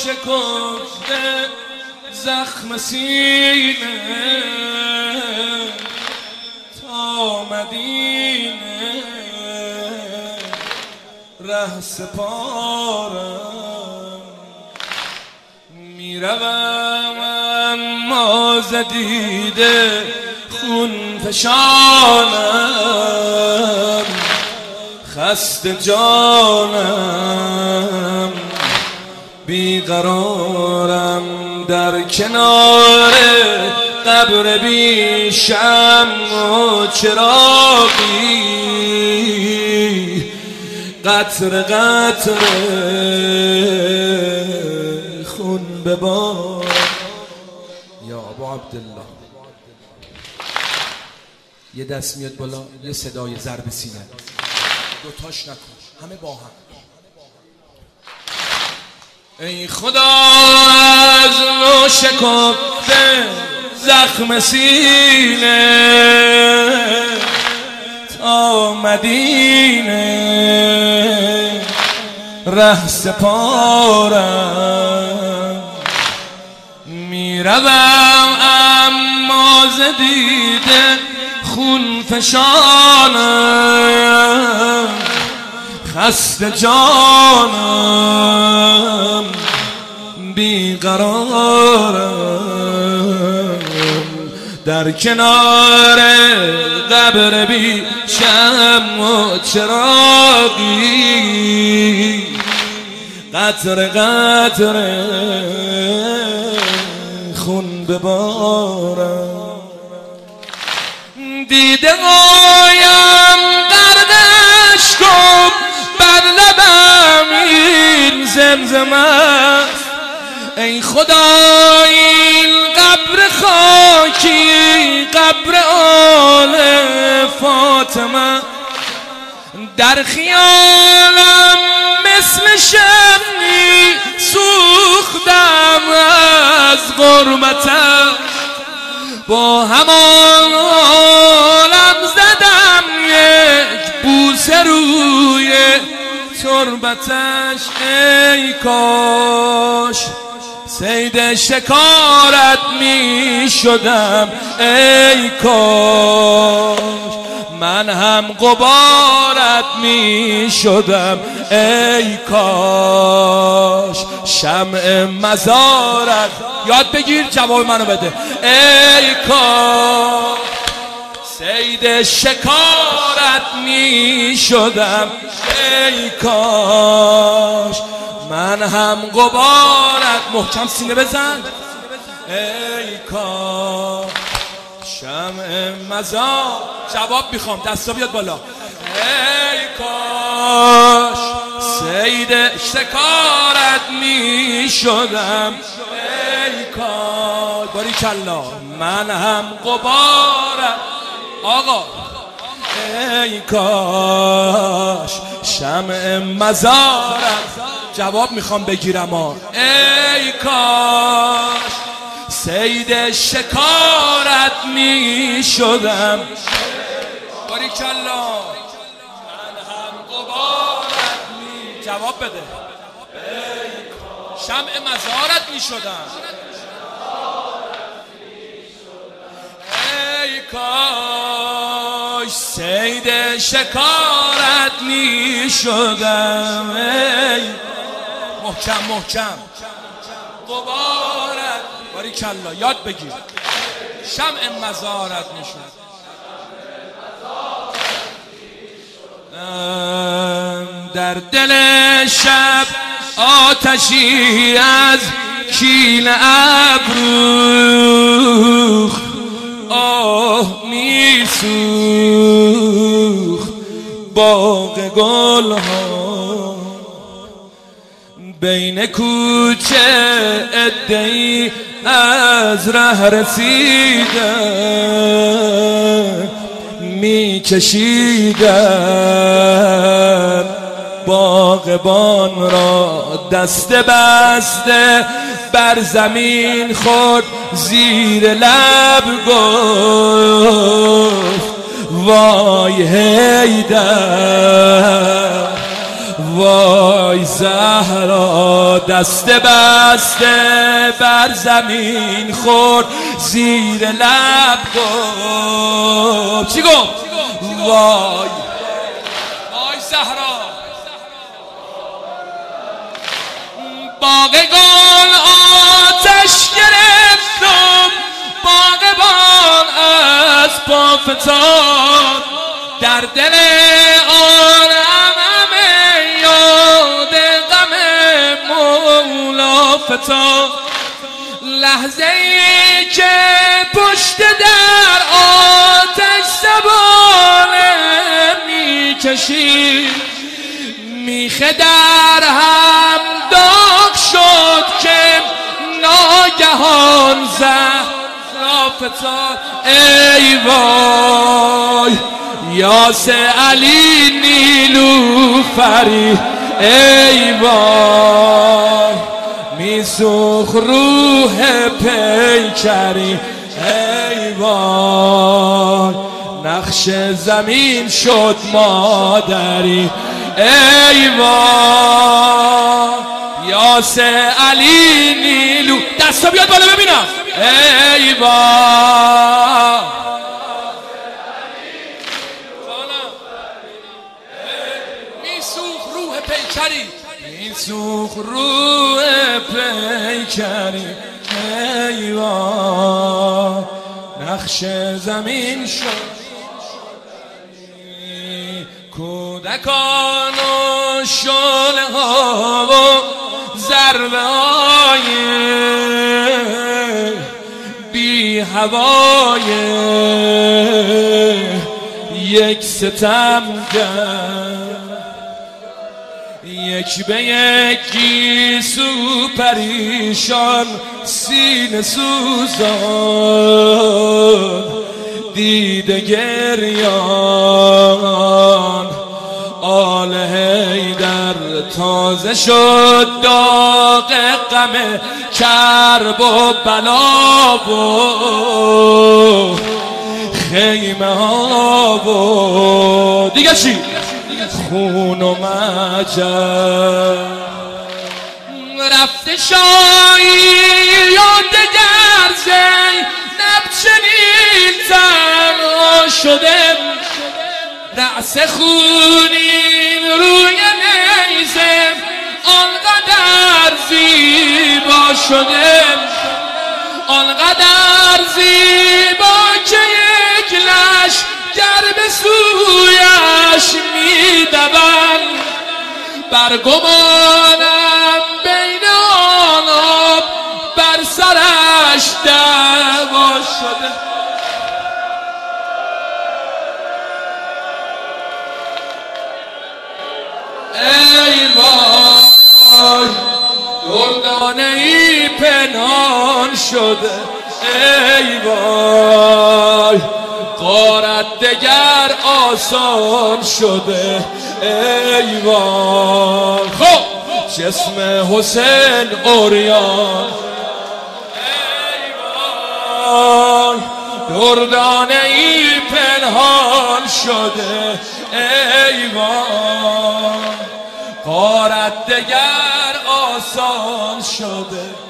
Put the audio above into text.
شکفته زخم سینه تا مدینه ره سپارم میروم اما ز دیده خون فشانم خسته جانم بیقرارم در کنار قبر بی شمع و چراغی قطره قطره خون ببار. یا ابو عبدالله یه دست میاد بالا، یه صدای ضرب سینه، دوتاش نکن، همه با هم. ای خدا از نو شکفته زخم سینه تا مدینه ره سپارم میروم اما ز دیده خون فشانم خسته جانم بیقرارم در کنار قبر بی شمع و چراغی قطره قطره خون ببارم. دیده قایم قردش کن بر لبم این زمزم است. ای خدا این قبر خاکی قبر آل فاطمه در خیالم مثل شمعی سوختم از غربتش با همان عالم زدم یک بوسه روی تربتش. ای کاش صید شکارت می شدم، ای کاش من هم غبارت می شدم، ای کاش شمع مزارت. یاد بگیر جواب منو بده. ای کاش صید شکارت می شدم، ای کاش من هم غبارت. محکم سینه بزن. ای کاش شمع مزار. جواب میخوام، دستا بیاد بالا. ای کاش صید شکارت می شدم، ای کاش باریکالله من هم غبارت. آقا ای کاش شمع مزارت. جواب میخوام بگیرم. ای کاش صید شکارت می شدم، باریکالله من هم غبارت می. جواب بده. ای کاش شمع مزارت می شدم، ای کاش صید شکارت می شدم. ای محکم محکم غبارت. باریکالله یاد بگیر. شمع مزارت می شد. در دل شب آتشی از کین ابرو آه می سوخت باغ گل ها بین کوچه عده‌ای از ره رسیدن می کشیدن باغبان را دست بسته بر زمین خود زیر لب گفت وای هیدر وای زهرا دست بسته بر زمین خورد زیر لب گفت چی گفت؟ وای زهرا باغبان آتش گرفتم باغبان از پا فتاد در دل آنم همه یاد غم مولا فتاد لحظه ای که پشت در آتش زبانه می کشید میخه در هم داغ شد که ناگهان زهرا فتاد ای وای یاس علی نیلوفری ای وای میسوخ روح پیکری ای وای نقش زمین شد مادری ای وای یاس علی نیلو دستا بیاد بالا ببینم ای وای میسوخ روح پیکری میسوخ روح پیکری ای وای نقش زمین شد کودکان و شعله ها و ضربه های بی هوای یک ستمگر یک به یکی سو پریشان سینه سوزان دیده گریان آل حیدر تازه شد داغ غم کرب و بلا و خیمه ها و دیگه چی؟ خون و مجر رفته شایر یا دگر زینب چنین تنها شده رأس خونین روی نیزه آنقدر زیبا شده آنقدر زیبا که یک لشکر به سویش میدوند بر گمانم بین آنها بر سرش دعوا شده ای وای دردانه ای پنهان شده ای وای غارت دگر آسان شده ای وای خب جسم حسین عریان ای وای دردانه ای پنهان شده ای وای غارت دگر آسان شده